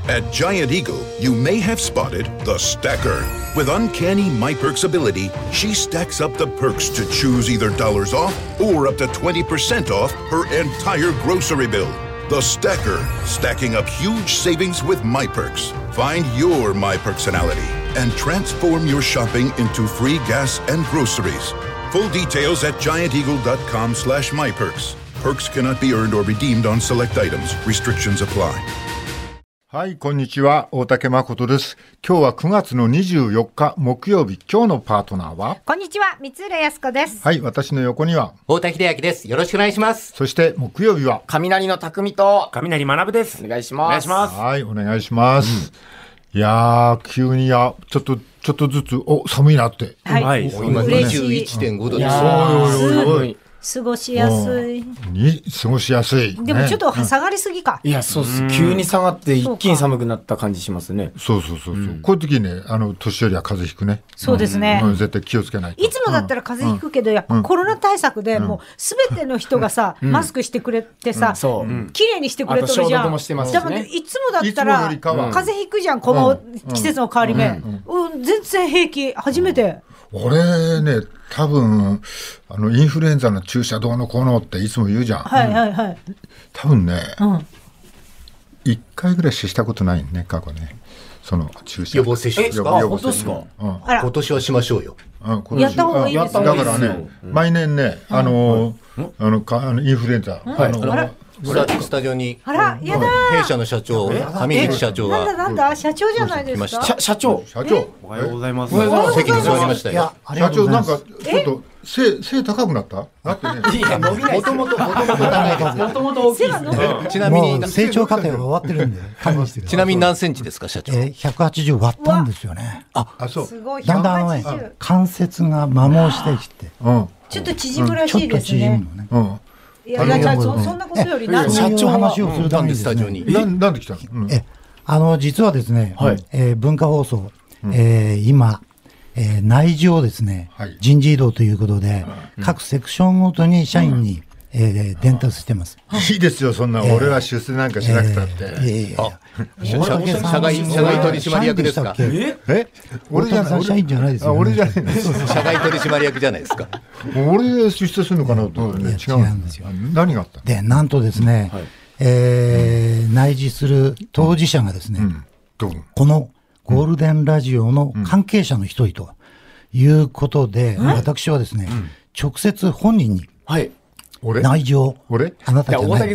At Giant Eagle, you may have spotted the stacker. With uncanny MyPerks ability, she stacks up the perks to choose either dollars off or up to 20% off her entire grocery bill. The stacker, stacking up huge savings with MyPerks. Find your MyPerksonality and transform your shopping into free gas and groceries. Full details at gianteagle.com/myperks. Perks cannot be earned or redeemed on select items. Restrictions apply. はい、こんにちは。大竹誠です。今日は9月の24日木曜日。今日のパートナーは、 こんにちは、三浦靖子です。 はい、私の横には太田秀明です。よろしくお願いします。 そして木曜日は雷の匠と雷学です。 お願いします。 はい、お願いします。いやー、急にちょっとずつ寒いなって。 はい、 今 21.5 度です。 おい過ごしやすい。 過ごしやすい。 でもちょっと下がりすぎか。 いや、そうっす。急に下がって一気に寒くなった感じしますね。 そう。こういう時ね、年寄りは風邪ひくね。 そうですね。 絶対気をつけないと。 いつもだったら風邪ひくけど、やっぱコロナ対策でもうすべての人がさ、マスクしてくれてさ、綺麗にしてくれてるじゃん。 消毒もしてますしね。 だからいつもだったら風邪ひくじゃん、この季節の変わり目。全然平気。初めて。 俺ね、多分インフルエンザの注射どうのこうのっていつも言うじゃん。 はい。 多分ね、1回ぐらいしたことないね、過去ね。その注射予防接種ですか？ 本当ですか？ 今年はしましょうよ。 やった方がいいですね。 だからね、毎年ね、インフルエンザ、 スタジオにあら、やだ弊社の社長、上口社長がなんだ社長じゃないですか。 社長おはようございます。 席に座りましたよ。 社長なんかちょっと背高くなった？だってね、 もともと背が伸びる。 ちなみに成長過程が終わってるんで勘弁してください。 ちなみに何センチですか、社長 ？180割ったんですよね。 そう。 すごい。 だんだん関節が摩耗してきて、 ちょっと縮むらしいですね。いや、そんなことより何社長話をするためにスタジオになんで来たの？実はですね、文化放送、今内示をですね、人事異動ということで、各セクションごとに社員に伝達してます。 いいですよ、そんな俺は出世なんかしなくたって。 社外取締役ですか？ 俺じゃない、社員じゃないですよ。 俺じゃない。 社外取締役じゃないですか。 俺出世するのかなと思ってね。違うんですよ。何があった？ で、なんとですね、内示する当事者がですね、このゴールデンラジオの関係者の一人ということで、私はですね、直接本人に内示を、あなたじゃない。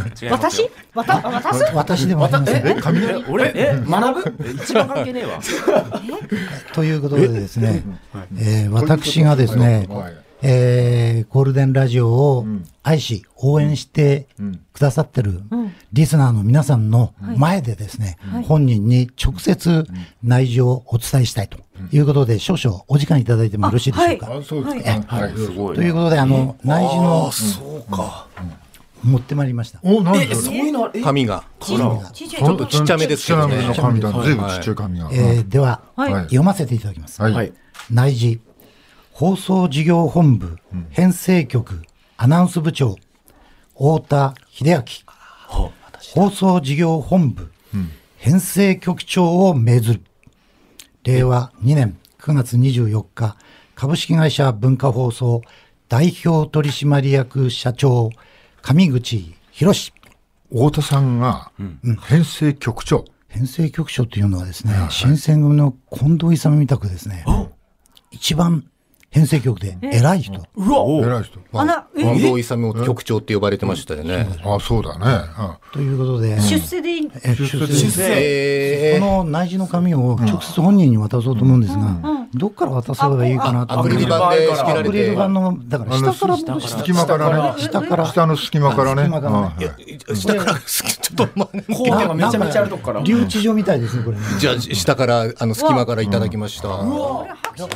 私でもありません。 学ぶ？一番関係ねえわ。 ということでですね、私がですね、ゴールデンラジオを愛し応援してくださってるリスナーの皆さんの前でですね、本人に直接内情をお伝えしたいということで、少々お時間いただいてもよろしいでしょうか。ということで、内示の持ってまいりました。 そういうの紙がちょっとちっちゃめですけどね。 ずいぶんちっちゃい紙が。 では読ませていただきます。内示放送事業本部編成局アナウンス部長太田秀明、放送事業本部編成局長を命ずる。令和2年9月24日株式会社文化放送代表取締役社長上口博。 太田さんが編成局長。 編成局長というのはですね、新選組の近藤勇みたくですね、一番編成局で偉い人。 偉い人。 近藤勇を局長って呼ばれてましたよね。 そうだね。 ということで。 出世でいい？ 出世。この内示の紙を直接本人に渡そうと思うんですが、どっから渡せばいいかなと。 アクリル板で仕切られて。 アクリル板の、だから下から隙間からね。下の隙間からね。 下から、ちょっと、 効果がめちゃめちゃあるとこから。 留置場みたいですね、これ。 じゃあ、下から、隙間からいただきました。 すごい。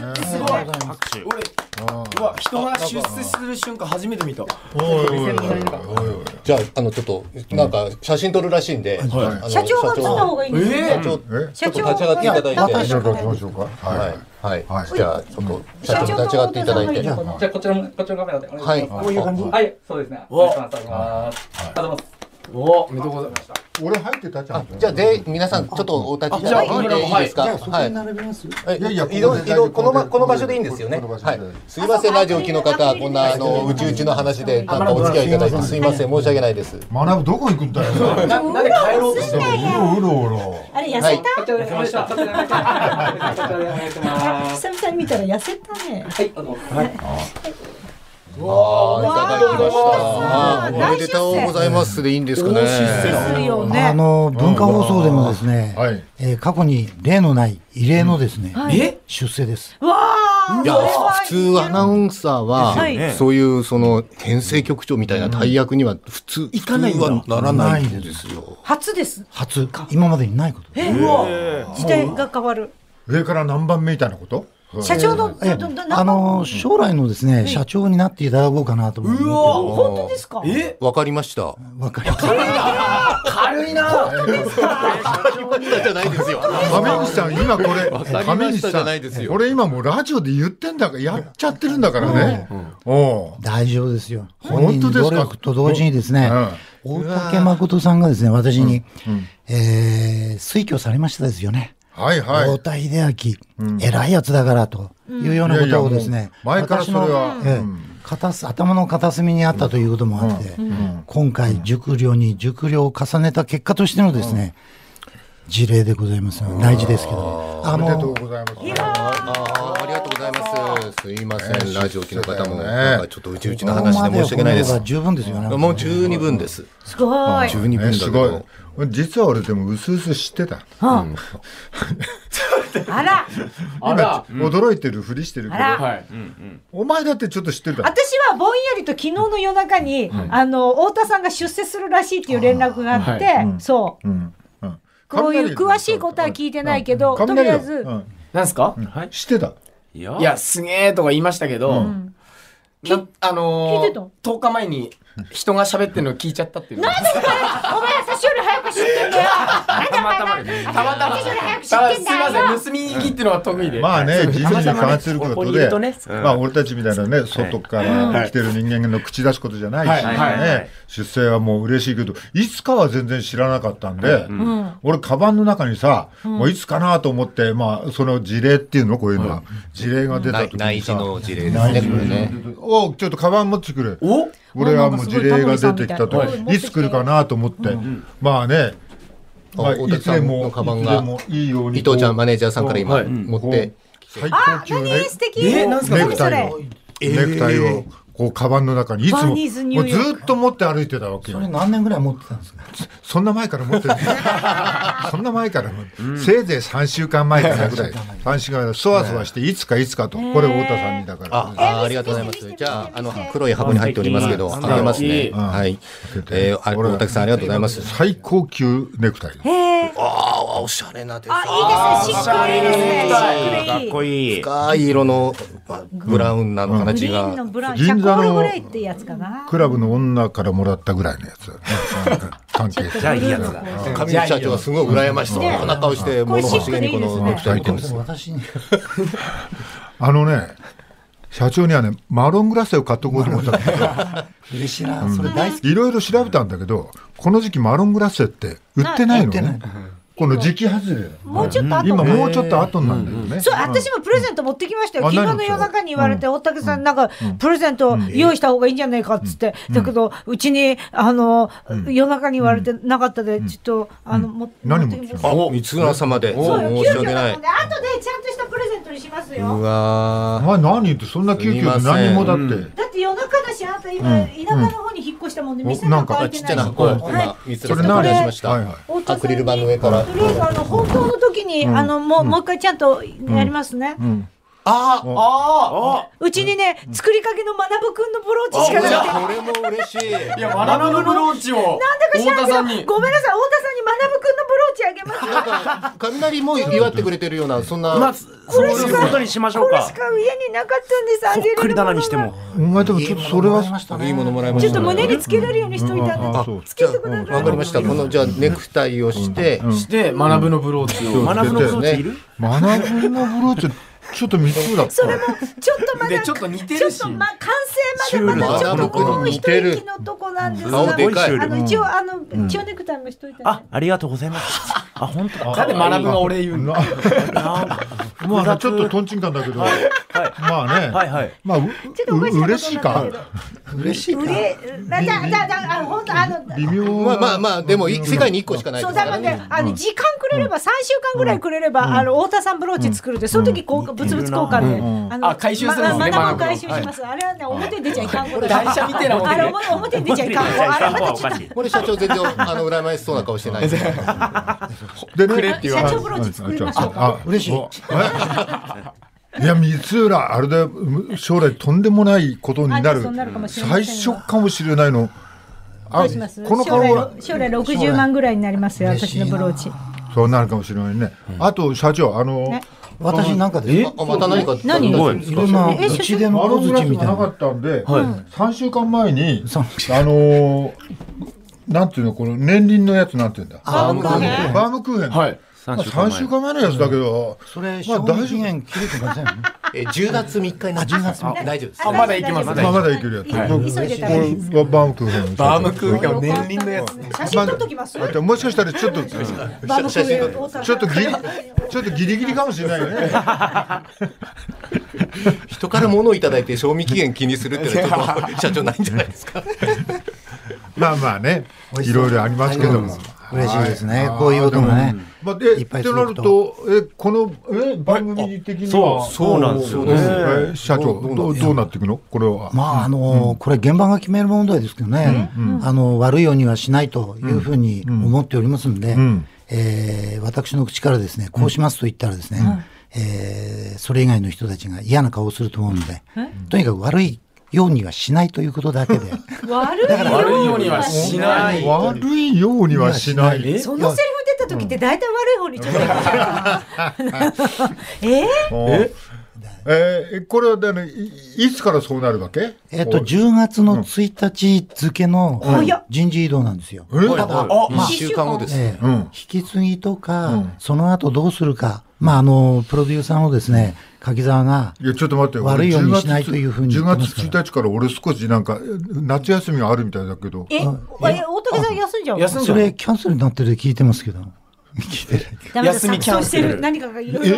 人が出世する瞬間初めて見た。 じゃあ、ちょっとなんか写真撮るらしいんで、 社長が写った方がいいんですね。 ちょっと立ち上がっていただいて、 はいじゃあちょっと社長立ち上がっていただいて、じゃあこっちのカメラでお願いします。 はい、 こういう感じ。はい、そうですね。お願いします。ありがとうございます。 おめでとうございました。 俺入ってたじゃん。 じゃあ皆さんちょっとお立ちいただいていいですか。はい。 いや移動この場所でいいんですよね。はい。すいませんラジオ機の方こんなうちの話でなんかお付き合いいただいてすいません申し訳ないです。 学ぶどこ行くんだよ。 なんで帰ろうとしてるの？ うろうろ。 あれ痩せた？ 痩せました。 久々に見たら痩せたね。 はい。 わあ、いただきました。おめでとうございますでいいんですかね。 ですよね。 文化放送でもですね、過去に例のない異例のですね、出世です。 わあ。 いや、普通アナウンサーはそういうその編成局長みたいな大役には普通はならないんですよ。 初です。 初。今までにないこと。 時代が変わる。 上から何番目みたいなこと？ 社長の将来のですね社長になっていただこうかなと思って。 本当ですか？ わかりました。 わかりました。 軽いな。 わかりましたじゃないですよ。 亀西さん今これ亀西さん俺今もうラジオで言ってんだからやっちゃってるんだからね。 大丈夫ですよ。 本当ですか？ 努力と同時にですね大竹誠さんがですね私に推挙されましたですよね。 はいはい、 太田秀明、偉いやつだからというようなことをですね、 前からそれは、 頭の片隅にあったということもあって、今回熟慮を重ねた結果としてのですね、事例でございますので大事ですけど、 おめでとうございます。 ありがとうございます。すいません、ラジオ機の方もなんかちょっとうちの話で申し訳ないです。 十分ですよね。 もう十二分です。 すごい。 十二分だけど。 実は俺でもうすうす知ってた。 あら、 今驚いてるふりしてるけど、お前だってちょっと知ってるだろ。 私はぼんやりと昨日の夜中に太田さんが出世するらしいっていう連絡があって、そう。こういう詳しいことは聞いてないけど、とりあえずなんすか？ 知ってた。 いやすげえとか言いましたけど、 聞いてた 10日前に人が喋ってるのを聞いちゃったっていう。 なんでお前私より早く知ってんだよ。 たまたま私より早く知ってんだよ。 すみません盗み聞きっていうのは得意で。 まあね人事に関することで、まあ俺たちみたいなね外から来てる人間の口出すことじゃないしね、出世はもう嬉しいけどいつかは全然知らなかったんで、俺カバンの中にさもういつかなと思ってまあその事例っていうのこういうのは事例が出た時にさ、 内地の事例ですねこれね。 おちょっとカバン持ってくれ。俺はもう事例が出てきたといつ来るかなと思ってまあねいつでもいいように伊藤ちゃんマネージャーさんから今持って最高級ね素敵。 ネクタイをこうカバンの中にいつももうずっと持って歩いてたわけよ。 それ何年ぐらい持ってたんですか？ そんな前から持ってるそんな前からせいぜい3週間前からぐらい3週間前そわそわしていつかとこれ太田さんにだからありがとうございます。じゃあ黒い箱に入っておりますけど開けますね。はい大竹さんありがとうございます。 最高級ネクタイ。 おしゃれなデザイン。 いいですね。しっくりですね。 かっこいい。 深い色のブラウンなの形が銀座のクラブの女からもらったぐらいのやつ関係じゃあいいやつだ。 上地社長がすごい羨ましそうな顔して物欲しげにこのネクタイってんです。 社長にはねマロングラッセを買っておこうと思ったんだけど嬉しいなそれ大好き。 いろいろ調べたんだけどこの時期マロングラッセって売ってないのね。この時期外れもうちょっと後今もうちょっと後なんだよね。 そう私もプレゼント持ってきましたよ。昨日の夜中に言われて大竹さんなんかプレゼント用意した方がいいんじゃないかっつってだけどうちに夜中に言われてなかったでちょっと持ってきました。 三浦様で申し訳ない。 後でちゃんとしたプレゼントにしますよ。 うわお前何言ってそんな急遽何もだってだって夜中だしあんた今田舎の方に引っ越したもんで店なんか開いてないし。 ちっちゃな箱今三浦様に出しました。アクリル板の上からとりあえず本当の時にもう一回ちゃんとやりますね。うちにね作りかけの学くんのブローチしかなくて。 これも嬉しい。 いや学のブローチをなんだか知らんけどごめんなさい太田さんに学くんのブローチあげます。 雷も祝ってくれてるようなそんなこれしかことにしましょうか。 これしか家になかったんです。 そっくり棚にしても。 お前でもちょっとそれはいいものもらいました。 ちょっと胸につけれるようにしといたんで。つけてください。 わかりました。このじゃあネクタイをして学のブローチを学のブローチいる？ 学のブローチちょっと三つだった。 それもちょっとまだちょっと似てるし、 ちょっと完成までまだちょっともう一息のとこなんですが、一応蝶ネクタイもしといて。 ありがとうございます。本当だ。 なんで学ぶが俺言うんだ。 まあちょっとトンチンカンだけど、まあね、まあ嬉しいか。 嬉しいか。 本当微妙。 まあでも世界に1個しかないですからね。 時間くれれば3週間ぐらいくれれば太田さんブローチ作るで、その時物々交換で回収するんですね。 学ぶ回収します。あれはね表に出ちゃいかんこと。 会社みたいなもん。 あれ表に出ちゃいかんこと。あれまたちょっと。 これ社長全然羨ましそうな顔してないです。 でね、 社長ブローチ作りましょう。 嬉しい。 いや三浦あれで将来とんでもないことになる最初かもしれないの。 どうします？この顔は将来60万ぐらいになりますよ、私のブローチ。 そうなるかもしれないね。あと社長私なんかでまた何か何？ いろんなうちでの小槌みたいな。 なかったんで、3週間前になんていうのこの年輪のやつなんていうんだ。バームクーヘン。はい。3週間前のやつだけど、 それ賞味期限切れてませんよね。 10月3日になって 10月3日大丈夫です。 まだいけます。 まだいけるやつ。 急いで食べる。 バームクーヘン。 バームクーヘン年輪のやつ。 写真撮っときます。 もしかしたらちょっとギリギリかもしれないよね。 人から物をいただいて賞味期限気にするっていうのはちょっと社長ないんじゃないですか。 まあね、いろいろありますけども。 嬉しいですね。こういうこともね。いっぱいすると。 ってなると、この番組的にはそうなんですよね。 社長どうなっていくの？これは。 まあこれ現場が決める問題ですけどね。悪いようにはしないというふうに思っておりますので、私の口からですね、こうしますと言ったらですね、それ以外の人たちが嫌な顔をすると思うので、とにかく悪いようにはしないということだけで。 悪いようにはしない。 悪いようにはしない。 そのセリフ出た時って大体悪い方にちょっと。 これはね、いつからそうなるわけ ？10月の1日付の人事異動なんですよ。 ただ、1週間後ですね。 引き継ぎとか、その後どうするか。プロデューサーのですね、柿沢がいやちょっと待って悪いようにしないというふうに言ってますから。 10月1日から俺少しなんか夏休みがあるみたいだけど。 大竹さん休んじゃう？ それキャンセルになってるって聞いてますけど。聞いてない。休みキャンセル。何かがいろいろ。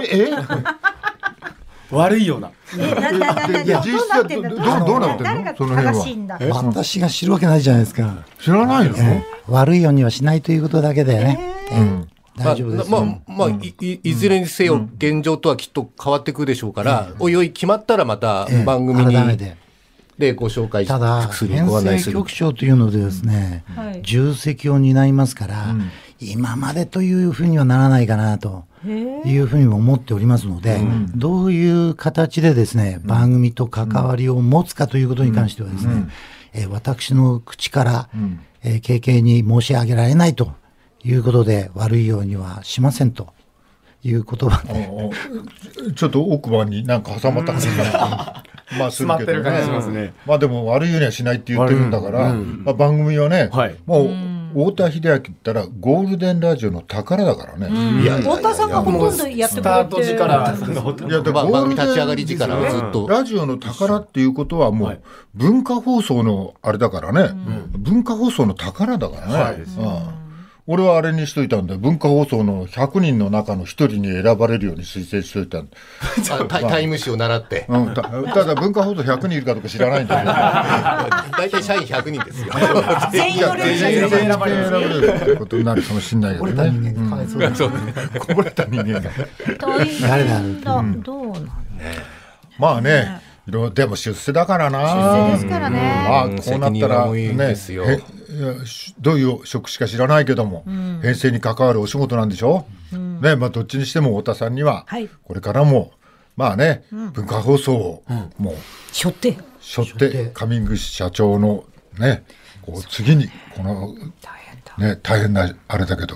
悪いような。 実際どうなってんの？その辺は。 私が知るわけないじゃないですか。 知らないの？ 悪いようにはしないということだけでね。大丈夫です。 いずれにせよ現状とはきっと変わってくるでしょうから、おいおい決まったらまた番組にでご紹介するただ編成局長というのでですね、重責を担いますから、今までというふうにはならないかなというふうにも思っておりますので、どういう形でですね番組と関わりを持つかということに関してはですね、私の口から軽々に申し上げられないということで、悪いようにはしませんという言葉でちょっと奥歯になんか挟まった感じがまあするけどね。まあでも悪いようにはしないって言ってるんだから、番組はね、もう太田秀明って言ったらゴールデンラジオの宝だからね。 太田さんがほとんどやってくれて、スタート時から、 番組立ち上がり時からずっとラジオの宝っていうことはもう文化放送のあれだからね、文化放送の宝だからね。俺はあれにしといたんだよ。文化放送の100人の中の1人に選ばれるように推薦しといたんだ。 タイム誌を習って。 ただ文化放送100人いるかどうか知らないんだけど。 大体社員100人ですよ。 全員選ばれるってことになるかもしれないけどね。こぼれた人間が。 誰だろう。 どうなんだ。 まあね。でも出世だからな。 出世ですからね。 まあこうなったらね、どういう職種か知らないけども、編成に関わるお仕事なんでしょ。ね、まあどっちにしても太田さんにはこれからもまあね、文化放送をもう背負ってカミング社長のね、こう次にこのね大変なあれだけど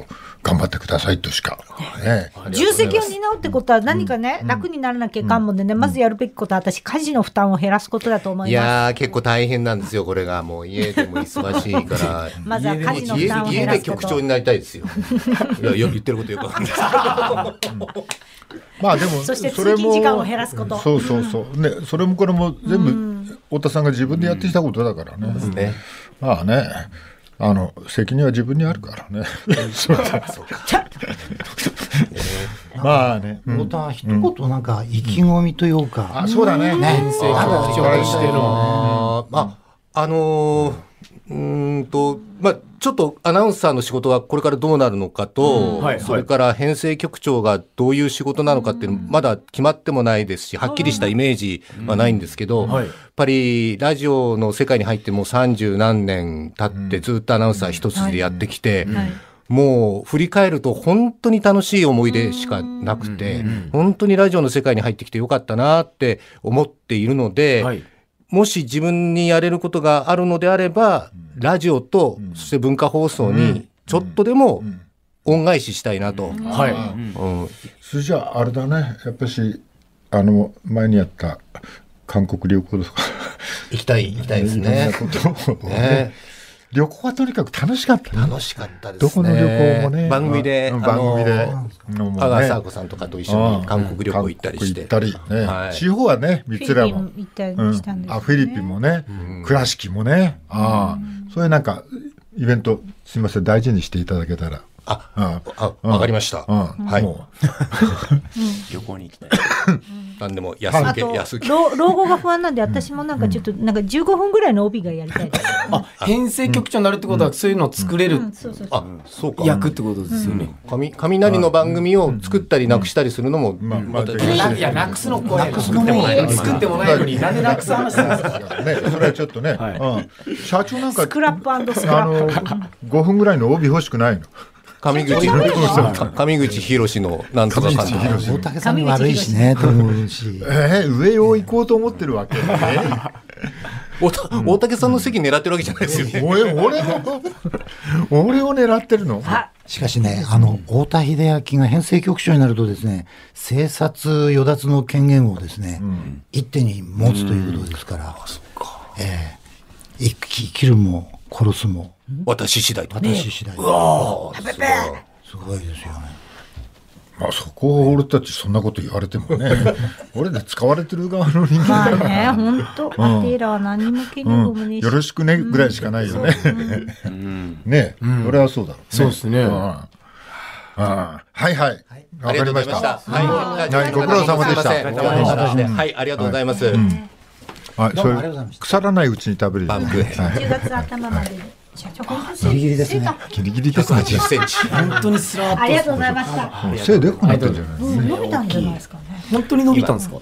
頑張ってくださいとしか、ね、 重責を担うってことは何かね、楽にならなきゃいかんもんでね、まずやるべきことは私家事の負担を減らすことだと思います。 いやー結構大変なんですよこれが。もう家でも忙しいからまずは家事の負担を減らすこと。 家で局長になりたいですよ。いや言ってることよくわかんないですまあでもそして通勤時間を減らすこと。 そうそうそうね、それもこれも全部太田さんが自分でやってきたことだからね。まあね、責任は自分にあるからね。まあね、 太田一言なんか意気込みというか、 そうだね。 編成局長としてのまあちょっとアナウンサーの仕事がこれからどうなるのかと、それから編成局長がどういう仕事なのかっていうのまだ決まってもないですし、はっきりしたイメージはないんですけど、やっぱりラジオの世界に入ってもう30何年経ってずっとアナウンサー一筋でやってきて、もう振り返ると本当に楽しい思い出しかなくて、本当にラジオの世界に入ってきてよかったなって思っているので、もし自分にやれることがあるのであれば、ラジオとそして文化放送にちょっとでも恩返ししたいなと。 それじゃああれだね、やっぱし前にやった韓国旅行とか行きたいですね。 旅行はとにかく楽しかったね。 楽しかったですね。 どこの旅行もね。 番組で阿川佐和子さんとかと一緒に韓国旅行行ったりして。 地方はね、三つらも。 フィリピンもね、倉敷もね。そういうなんかイベントすみません大事にしていただけたら。 わかりました。はい。 旅行に行きたい。 なんでも安く。 老後が不安なんで、私もなんかちょっとなんか15分ぐらいの帯がやりたいです。 編成局長になるってことはそういうのを作れる役ってことですよね。 雷の番組を作ったりなくしたりするのもいやなくすのこれ作ってもないのになんでなくす話すんですか。 それはちょっとね。社長なんかスクラップ&スクラップ。 5分ぐらいの帯欲しくないの。 上口博のなんとか監督。 大竹さんに悪いしねと思うし。 上を行こうと思ってるわけ。 大竹さんの席狙ってるわけじゃないですよね。 俺を狙ってるの。 しかしね、太田英明が編成局長になるとですね、生殺与奪の権限をですね、一手に持つということですから、生きるも殺すも私次第。 すごいですよね。 まあそこを俺たちそんなこと言われてもね、俺で使われてる側の人間だから。 まあね、本当、あてらは何も気にもね。 よろしくねぐらいしかないよね。ね、俺はそうだろう。 そうですね。 はいはい。わかりました。 はい、 ご苦労様でした。 はい、ありがとうございます。 それ腐らないうちに食べる。 10月頭まで。 ギリギリですね。 ギリギリですね。 10センチ。 本当にスラーッと。 ありがとうございました。 背でかくなったんじゃない。 伸びたんじゃないですかね。 本当に伸びたんですか。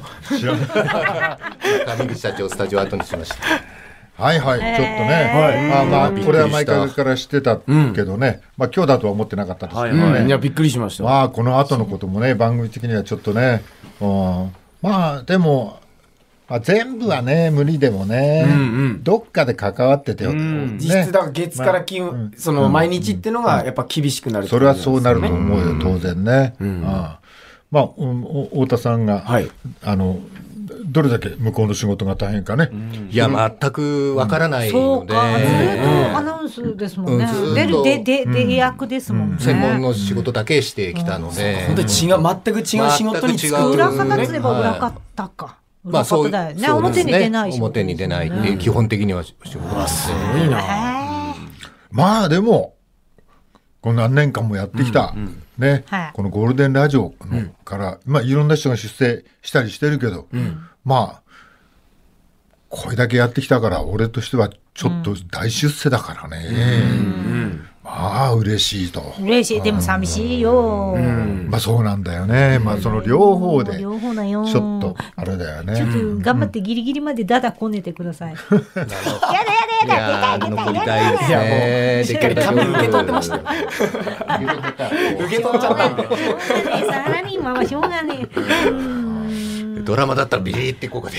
上口社長スタジオ後にしました。 はいはい、ちょっとね、まあこれは毎回からしてたけどね、まあ今日だとは思ってなかったですけどね。 いやびっくりしました。 まあこの後のこともね、番組的にはちょっとね、まあでも。全部はね無理でもね、どっかで関わってて、 実質だから月から金、その毎日っていうのがやっぱ厳しくなる。 それはそうなると思うよ、当然ね。まあ太田さんがどれだけ向こうの仕事が大変かね。 いや全くわからないので。 アナウンスですもんね。出役ですもんね。 専門の仕事だけしてきたので。 本当に全く違う仕事に就く。 裏方といえば裏方か。 まあそうだよね。表に出ない。 表に出ないっていう基本的には仕事なんで。 すごいな。 まあでもこの何年間もやってきたね、このゴールデンラジオからまあいろんな人が出世したりしてるけど、まあこれだけやってきたから俺としてはちょっと大出世だからね。まあ嬉しいと。 嬉しい、でも寂しいよ。 まあそうなんだよね。まあその両方でちょっとあれだよね。 ちょっと頑張ってギリギリまでダダこねてください。やだ残りたいですね。 しっかり紙受け取ってましたよ。受け取っちゃったんで。 サラリーマンはしょうがねえ。 ドラマだったらビリーってここで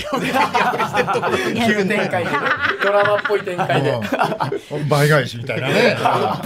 急展開でドラマっぽい展開で倍返しみたいなね。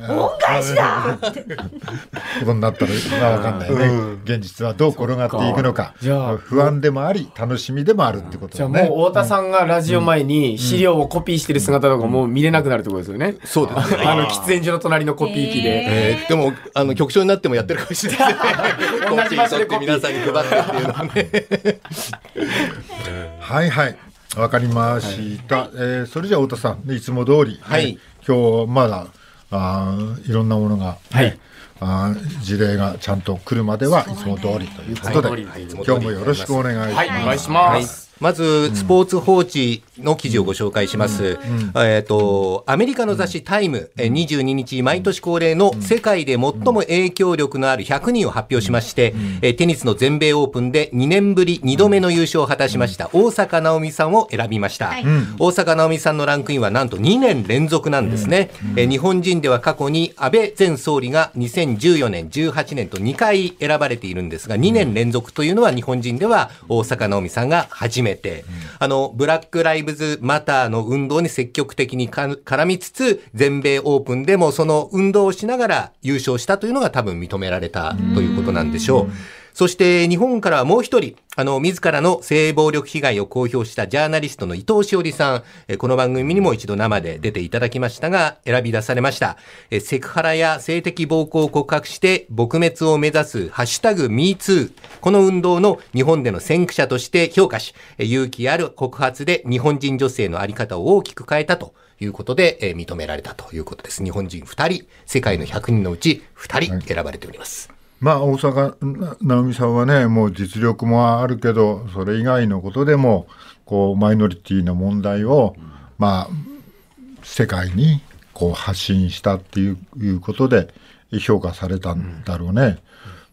恩返しだってことになったら分かんないね、現実はどう転がっていくのか、不安でもあり楽しみでもあるってことだね。 じゃあもう太田さんがラジオ前に資料をコピーしてる姿とかもう見れなくなるってことですよね。 そうですね。 喫煙所の隣のコピー機で、 でも局長になってもやってるかもしれないですね。同じ場所でコピー皆さんに配ってっていうのはね。 はいはい、わかりました。それじゃあ太田さん、いつも通り、今日まだいろんなものが、事例がちゃんと来るまではいつも通りということで、今日もよろしくお願いします。 お願いします。 まずスポーツ報知の記事をご紹介します。アメリカの雑誌タイム22日毎年恒例の世界で最も影響力のある100人を発表しまして、テニスの全米オープンで2年ぶり2度目の優勝を果たしました大坂なおみさんを選びました。大坂なおみさんのランクインはなんと2年連続なんですね。日本人では過去に安倍前総理が2014年18年と2回選ばれているんですが、2年連続というのは日本人では大坂なおみさんが初めて、ブラックライブズマターの運動に積極的に絡みつつ、全米オープンでもその運動をしながら優勝したというのが多分認められたということなんでしょう。そして日本からはもう一人、自らの性暴力被害を公表したジャーナリストの伊藤詩織さん、この番組にも一度生で出ていただきましたが、選び出されました。セクハラや性的暴行を告白して撲滅を目指すハッシュタグ MeToo、この運動の日本での先駆者として評価し、勇気ある告発で日本人女性の在り方を大きく変えたということで、認められたということです。日本人2人、世界の100人のうち2人選ばれております。 大坂なおみさんはね、もう実力もあるけど、それ以外のことでもマイノリティの問題を、世界に発信したっていうことで評価されたんだろうね。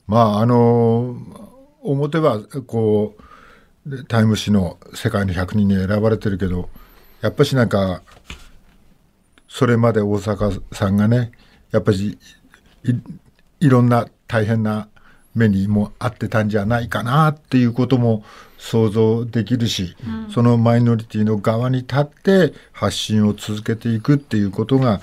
表はタイム誌の世界の100人に選ばれてるけど、やっぱしなんかそれまで大坂さんがね、やっぱりいろんな大変な目にもあってたんじゃないかなっていうことも想像できるし、そのマイノリティの側に立って発信を続けていくっていうことが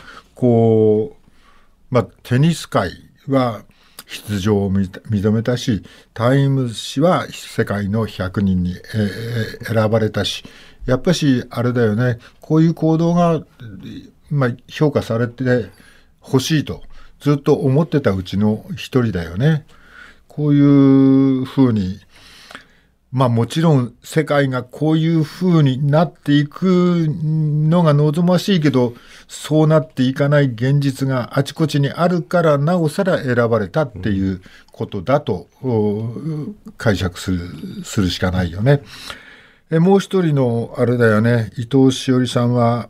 テニス界は出場を認めたし、タイム誌は世界の100人に選ばれたし、やっぱしあれだよね、こういう行動が評価されてほしいとずっと思ってたうちの一人だよね。こういうふうに、もちろん世界がこういうふうになっていくのが望ましいけど、そうなっていかない現実があちこちにあるから、なおさら選ばれたっていうことだと解釈するしかないよね。もう一人のあれだよね、伊藤詩織さんは、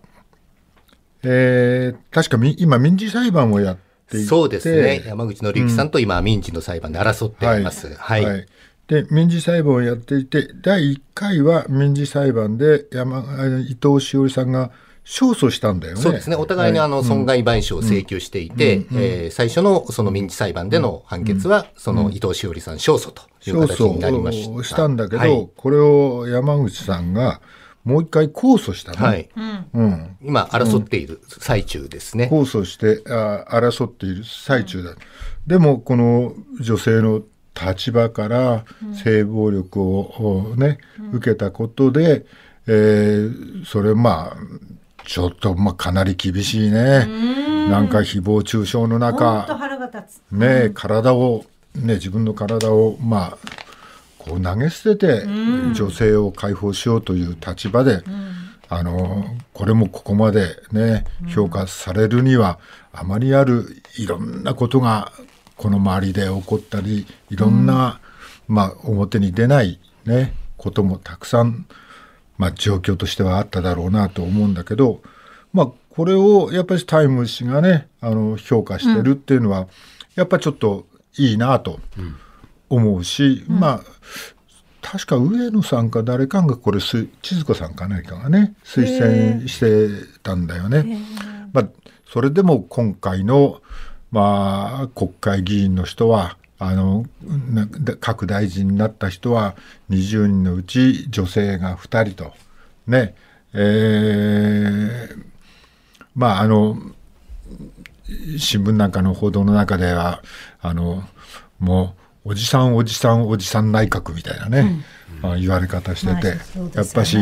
確か今民事裁判をやってそうですね、山口紀之さんと今民事の裁判で争っています。 で民事裁判をやっていて、第1回は民事裁判で伊藤詩織さんが勝訴したんだよね。 そうですね、お互いに損害賠償を請求していて、最初のその民事裁判での判決は、その伊藤詩織さん勝訴という形になりました。 勝訴したんだけど、これを山口さんがもう一回控訴したね。 今争っている最中ですね。 控訴して争っている最中だ。でもこの女性の立場から性暴力をね、受けたことで、それちょっとかなり厳しいね。なんか誹謗中傷の中、ね、体をね、自分の体を投げ捨てて女性を解放しようという立場で、これもここまでね評価されるには、あまりあるいろんなことがこの周りで起こったり、いろんな、表に出ないねこともたくさん、状況としてはあっただろうなと思うんだけど、これをやっぱりタイム誌がね評価してるっていうのは、やっぱちょっといいなと思うし、確か上野さんか誰かがこれ千鶴子さんか何かがね推薦してたんだよね。それでも今回の、国会議員の人は各大臣になった人は20人のうち女性が2人とね、 新聞なんかの報道の中ではもうおじさん内閣みたいなね、言われ方してて、やっぱし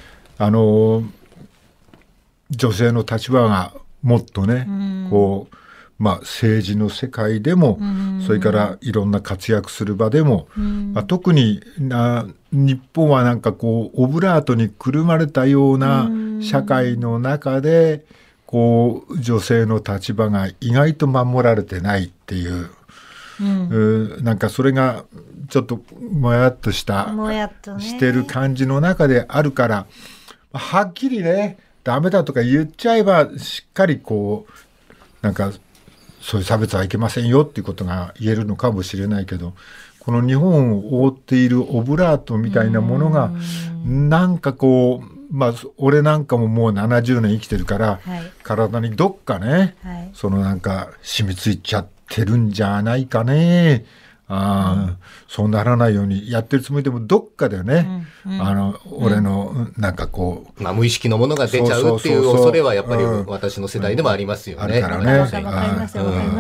女性の立場がもっとね、こう政治の世界でも、それからいろんな活躍する場でも、特に日本はなんかこうオブラートにくるまれたような社会の中で、こう女性の立場が意外と守られてないっていう、なんかそれがちょっともやっとしてる感じの中であるから、はっきりねダメだとか言っちゃえばしっかりこうなんかそういう差別はいけませんよっていうことが言えるのかもしれないけど、この日本を覆っているオブラートみたいなものがなんかこう、俺なんかももう70年生きてるから、体にどっかね、そのなんか染みついちゃってるんじゃないかね。そうならないようにやってるつもりでもどっかでね、俺のなんかこう、 無意識のものが出ちゃうっていう恐れはやっぱり私の世代でもありますよね。 あるからね。 わかりますよ。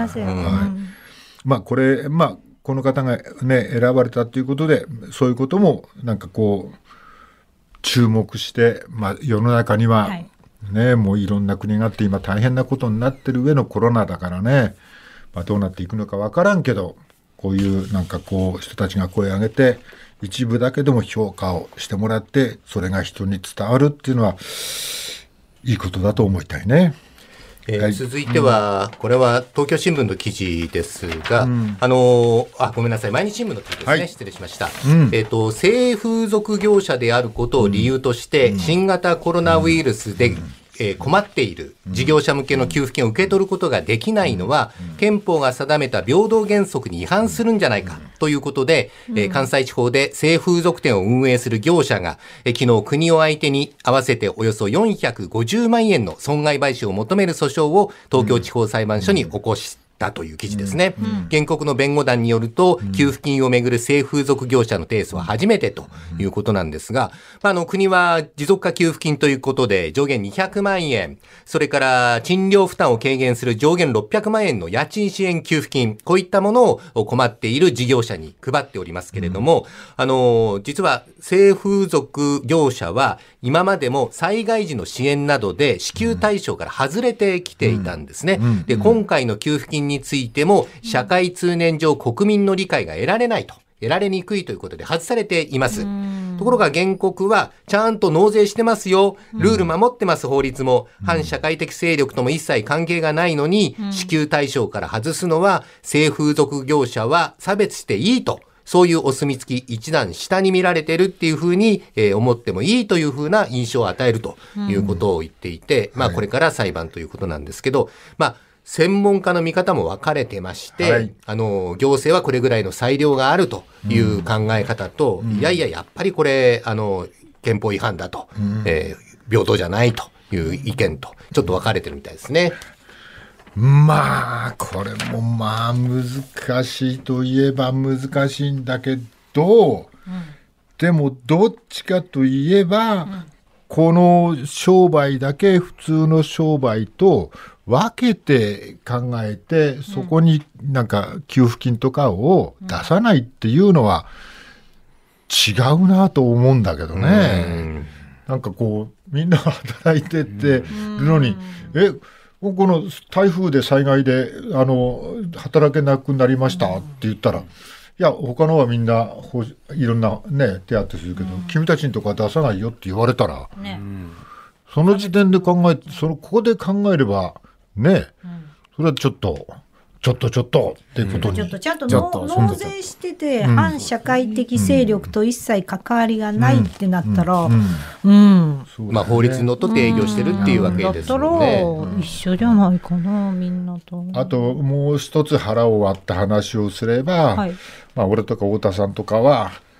これこの方がね選ばれたということで、そういうこともなんかこう注目して、世の中にはね、もういろんな国があって今大変なことになってる上のコロナだからね、どうなっていくのか分からんけど、こういうなんかこう人たちが声を上げて一部だけでも評価をしてもらって、それが人に伝わるっていうのはいいことだと思いたいね。 続いては、これは東京新聞の記事ですが、ごめんなさい、毎日新聞の記事ですね、失礼しました。性風俗業者であることを理由として、新型コロナウイルスで困っている事業者向けの給付金を受け取ることができないのは、憲法が定めた平等原則に違反するんじゃないかということで、関西地方で性風俗店を運営する業者が、昨日国を相手に合わせておよそ450万円の損害賠償を求める訴訟を東京地方裁判所に起こしたという記事ですね。原告の弁護団によると、給付金をめぐる性風俗業者の提訴は初めてということなんですが、国は持続化給付金ということで上限200万円、それから賃料負担を軽減する上限600万円の家賃支援給付金、こういったものを困っている事業者に配っておりますけれども、実は性風俗業者は今までも災害時の支援などで支給対象から外れてきていたんですね。で、今回の給付金についても社会通念上国民の理解が得られにくいということで外されています。ところが原告はちゃんと納税してますよ、ルール守ってます、法律も反社会的勢力とも一切関係がないのに、支給対象から外すのは性風俗業者は差別していいと、そういうお墨付き一段下に見られてるっていうふうに、思ってもいいというふうな印象を与えるということを言っていて、これから裁判ということなんですけど、専門家の見方も分かれてまして、行政はこれぐらいの裁量があるという考え方と、やっぱりこれ憲法違反だと、平等じゃないという意見とちょっと分かれてるみたいですね。 これも難しいといえば難しいんだけど、でもどっちかといえば、この商売だけ普通の商売と分けて考えて、そこになんか給付金とかを出さないっていうのは違うなと思うんだけどね。なんかこうみんな働いてってるのに、この台風で災害で働けなくなりましたって言ったら、いや他のはみんないろんなね手当てするけど、君たちのとこは出さないよって言われたら、その時点でここで考えればね、それはちょっとっていうことに、 ちゃんと納税してて、反社会的勢力と一切関わりがないってなったら、 法律にのっとって営業してるっていうわけですよね。 だったら一緒じゃないかな、みんなと。 あともう一つ腹を割った話をすれば、俺とか太田さんとかは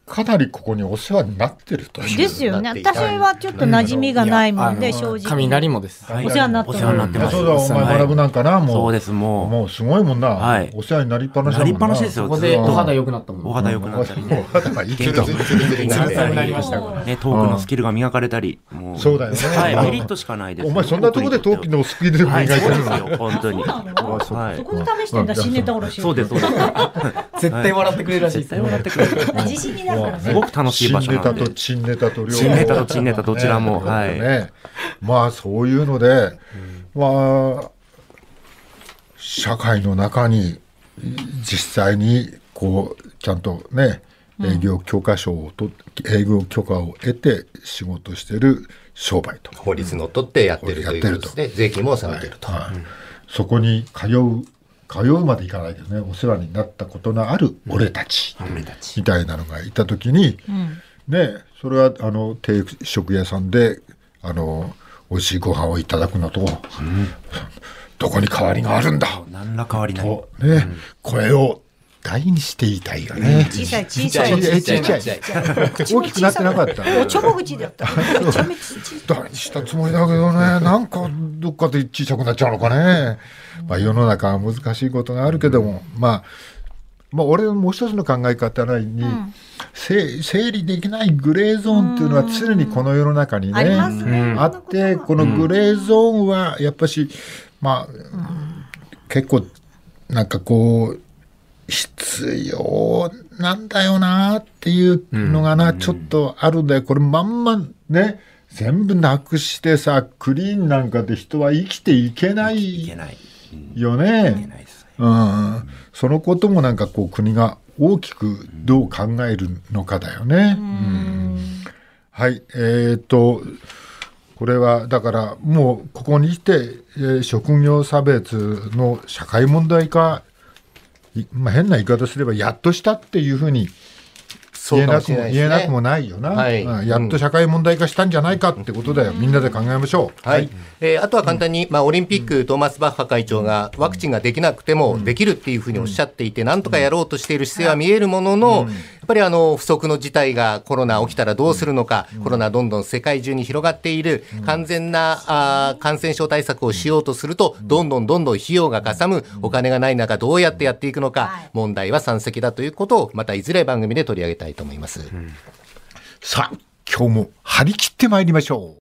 かなりここにお世話になってるという。 ですよね。私はちょっと馴染みがないもんで、正直。 雷もです。 お世話になってます。 そうだ、お前学ぶなんかな、もう。 そうです、 もうすごいもんな。お世話になりっぱなしだもんな。 なりっぱなしですよ。 ここでお肌良くなったもん。 お肌良くなったり。 お肌はいいけど。 ツルツルになりましたから。 ね、トークのスキルが磨かれたり。 そうだよね。 はい、メリットしかないです。 お前そんなところでトークのスキルで磨いてるんですよ、本当に。 そこで試してんだ、新ネタおろし。 そうです、そうです。 絶対笑ってくれるらしい。 絶対笑ってくれる。 自信になるからね。 すごく楽しい場所なんで。 新ネタと両方。 新ネタと珍ネタどちらも。はい。 まあそういうので、まあ社会の中に実際にこうちゃんとね営業許可証を営業許可を得て仕事してる商売と法律にのっとってやってるということですね。税金も納めてると。 そこに通うまでいかないですね。お世話になったことのある俺たちみたいなのがいたときに、ね、それは定食屋さんで美味しいご飯をいただくのと、どこに変わりがあるんだ何ら変わりないと、ね、声を大にして言いたいよね。 小さい大きくなってなかった。 おちょぼ口だった。めちゃめちゃ大にしたつもりだけどね、なんかどっかで小さくなっちゃうのかね。まあ世の中は難しいことがあるけども、まあ俺もう一つの考え方に、整理できないグレーゾーンっていうのは常にこの世の中にね、あって、このグレーゾーンはやっぱしまあ結構なんかこう必要なんだよなっていうのがな、ちょっとあるんだよ。これまんまね全部なくしてさ、クリーンなんかで人は生きていけないよね。そのこともなんかこう国が大きくどう考えるのかだよね。はい、これはだからもうここに来て、職業差別の社会問題化、まあ、変な言い方すればやっとしたっていうふうに言えなくもないよな、はい、やっと社会問題化したんじゃないかってことだよ、みんなで考えましょう。 はい、あとは簡単に、オリンピック、トーマス・バッハ会長がワクチンができなくてもできるっていうふうにおっしゃっていて、なんとかやろうとしている姿勢は見えるものの、やっぱり不測の事態がコロナ起きたらどうするのか、コロナどんどん世界中に広がっている、完全な感染症対策をしようとするとどんどん費用がかさむ、お金がない中どうやってやっていくのか、問題は山積だということをまたいずれ番組で取り上げたいと思います。 さあ今日も張り切ってまいりましょう。